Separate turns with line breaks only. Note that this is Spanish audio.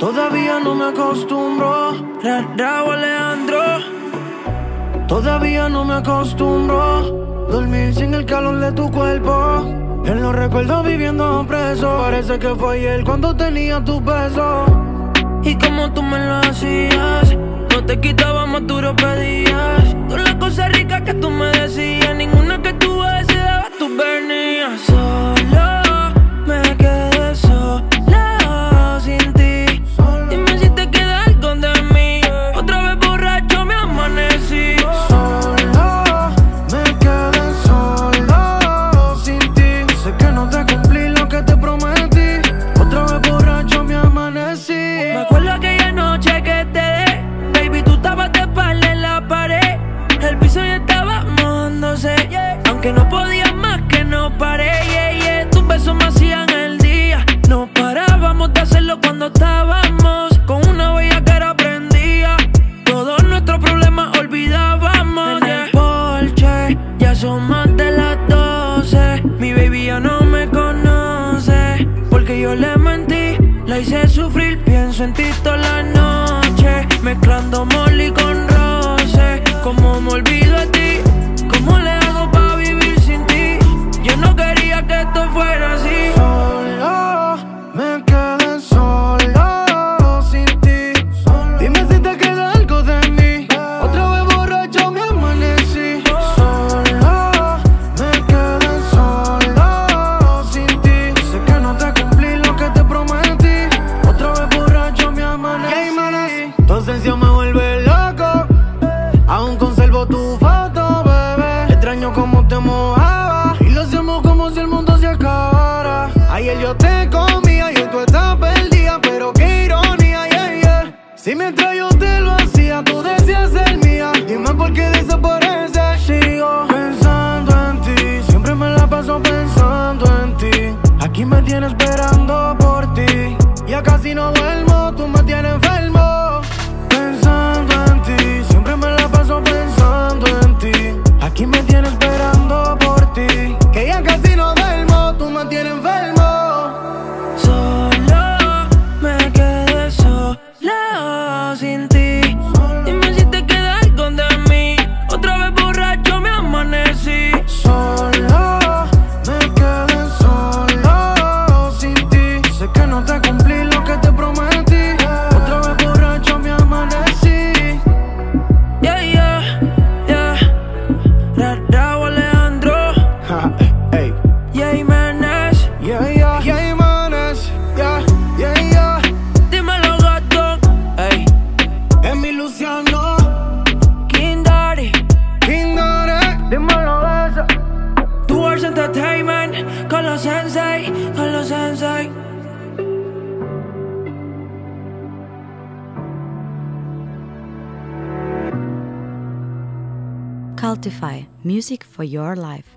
Todavía no me acostumbro. Raúl Alejandro. Todavía no me acostumbro. Dormir sin el calor de tu cuerpo. En los recuerdos viviendo preso. Parece que fue ayer cuando tenía tu beso. Y como tú me lo hacías, no te quitaba más, tú lo pedías. Todas las cosas ricas que tú me decías, ninguna que tú deseabas, tú venías. Solo me quedé sola sin ti. Dime si te queda algo de mí. Otra vez borracho me amanecí. Solo me quedé solo sin ti. Sé que no te cumplí lo que te prometí. Otra vez borracho me amanecí. Me acuerdo aquella noche que te dé, baby, tú estabas de espalda en la pared. El piso ya estaba mojándose, aunque no podía más que no paré, Tus besos me hacían el día. No parábamos de hacerlo cuando estábamos con una bella cara prendía. Todos nuestros problemas olvidábamos. En el porche, ya son más de las 12. Mi baby ya no me conoce, porque yo le mentí, la hice sufrir. Pienso en ti toda la noche, mezclando molly con roce. Como me olvido de ti, ¿cómo le hago para vivir sin ti? Yo no quería que esto fuera así. Solo me quedé solo sin ti. Dime si te queda algo de mí. Otra vez borracho me amanecí. Solo me quedé solo sin ti. Sé que no te cumplí lo que te prometí. Otra vez borracho me amanecí. Tu ausencia me vuelve loco. Aún conservo tu foto, bebé. Extraño cómo te mojaba y lo hacemos como si el mundo se acabara. Ayer yo te comía y hoy tú estás perdida, pero qué ironía, Si mientras yo te lo hacía, tú decías ser mía. Dime por qué desapareces. Sigo pensando en ti, siempre me la paso pensando en ti. Aquí me tienes esperando por ti. Ya casi no duermo, tú me tienes enfermo. Pensando en ti, siempre me la paso pensando en ti. Aquí me tienes esperando por ti. Que ya casi no duermo, tú me tienes enfermo. Solo me quedé sola sin ti. Dime si te queda algo de mí. Otra vez borracho me amanecí. Solo me quedé solo sin ti. Sé que no te cumplí lo que te prometí. Otra vez borracho me amanecí. Raúl Alejandro. Hey. Jiménez. Jiménez. Dímelo, gato. Hey. Es mi Luciano. King Daddy. Dímelo, eso. Towards Entertainment. Con los sensei.
Cultify, music for your life.